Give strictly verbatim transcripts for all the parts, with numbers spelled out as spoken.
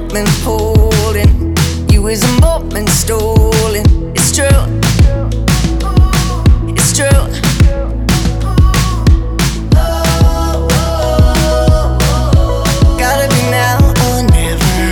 moment holding you is a moment stolen. It's true, it's true. Gotta be now or never.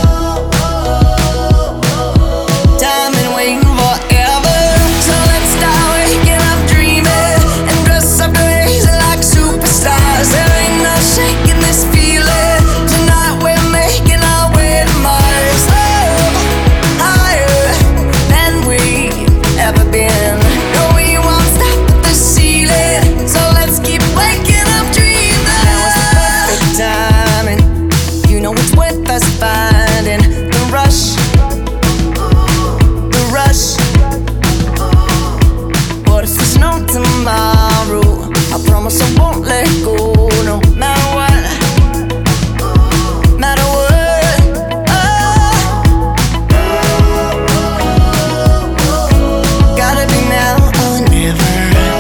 Time and waiting forever. So let's start waking up dreaming and dress up crazy like superstars. There ain't no shaking this feeling. Tonight we're making our way to Mars. Oh, higher than we've ever been. No, we won't stop at the ceiling. So let's keep waking up dreaming. Now is the perfect timing. You know it's worth us finding the rush, the rush. What if there's no tomorrow? I promise I won't let go, no matter what, matter what. Oh, gotta be now or never.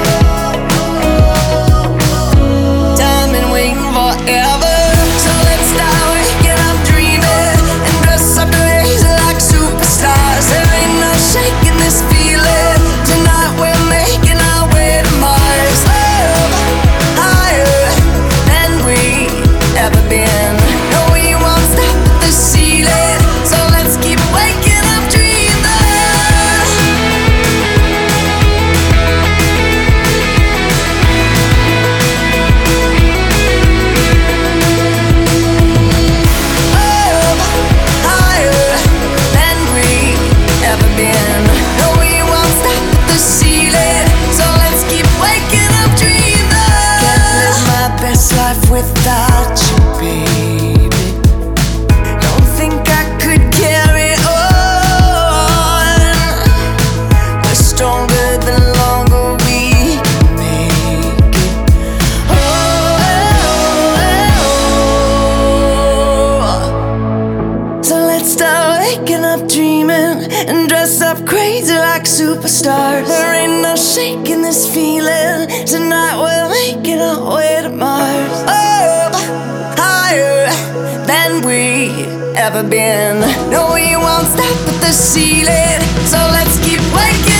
Time and waiting forever. So let's start waking up dreaming and dress up crazy like superstars. There ain't no shaking this feeling. Tonight we're making our way to Mars. Oh, higher than we've ever been. No, we won't stop at the ceiling. So let's keep waking up dreaming. Oh, higher than we've ever been. No, we won't stop at the ceiling. So let's keep waking up dreaming. Can't live my best life without you, baby. Don't think I could carry on. We're stronger the longer we make it. Oh, oh, oh. So let's start waking up dreaming and dress up crazy like superstars. There ain't no shaking this feeling. Tonight we're making our way to Mars. Oh, higher than we ever been. No, we won't stop at the ceiling. So let's keep waking